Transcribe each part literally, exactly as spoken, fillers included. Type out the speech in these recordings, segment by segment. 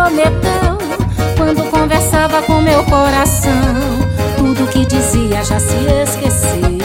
prometeu quando conversava com meu coração. Tudo que dizia já se esqueceu.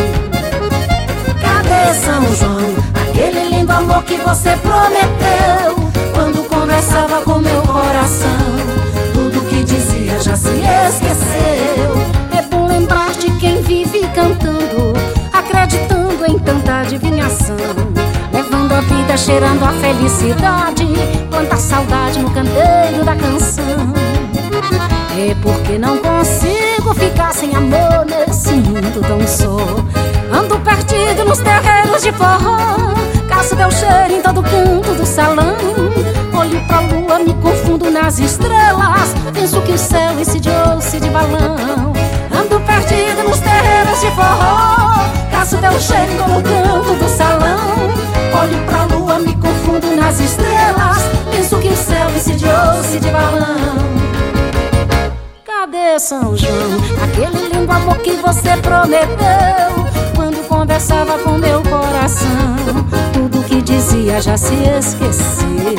Cadê São João, aquele lindo amor que você prometeu quando conversava com meu coração? Tudo que dizia já se esqueceu. É bom lembrar de quem vive cantando, acreditando em tanta adivinhação, levando a vida, cheirando a felicidade, planta saudade no canteiro da canção. É porque não consigo ficar sem amor nesse mundo tão só. Ando perdido nos terreiros de forró, caço meu cheiro em todo canto do salão. Olho pra lua, me confundo nas estrelas, penso que o céu insidiou-se de balão. Ando perdido nos terreiros de forró, caço meu cheiro em todo canto do salão. Olho pra lua, me confundo nas estrelas, penso que o céu insidiou-se de balão. Cadê São João, aquele lindo amor que você prometeu quando conversava com meu coração? Tudo que dizia já se esqueceu.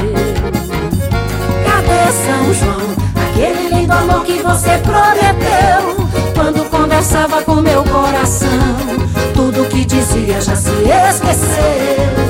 Cadê São João, aquele lindo amor que você prometeu quando conversava com meu coração? Tudo que dizia já se esqueceu.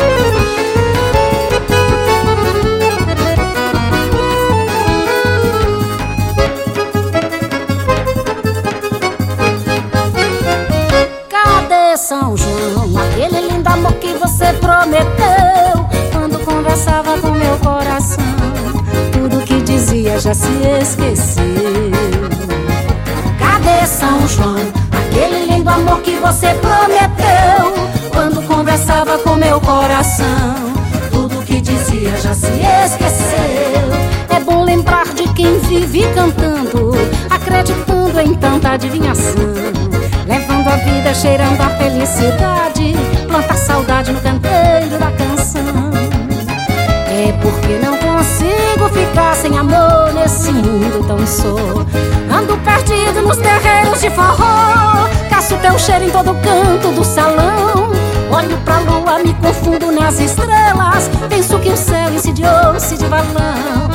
São João, aquele lindo amor que você prometeu quando conversava com meu coração? Tudo que dizia já se esqueceu. Cadê São João, aquele lindo amor que você prometeu quando conversava com meu coração? Tudo que dizia já se esqueceu. É bom lembrar de quem vive cantando, acreditando em tanta adivinhação, levando a vida, cheirando a felicidade, planta saudade no canteiro da canção. É porque não consigo ficar sem amor nesse mundo tão só. Ando perdido nos terreiros de forró, caço teu cheiro em todo canto do salão. Olho pra lua, me confundo nas estrelas, penso que o céu insidiou-se de balão.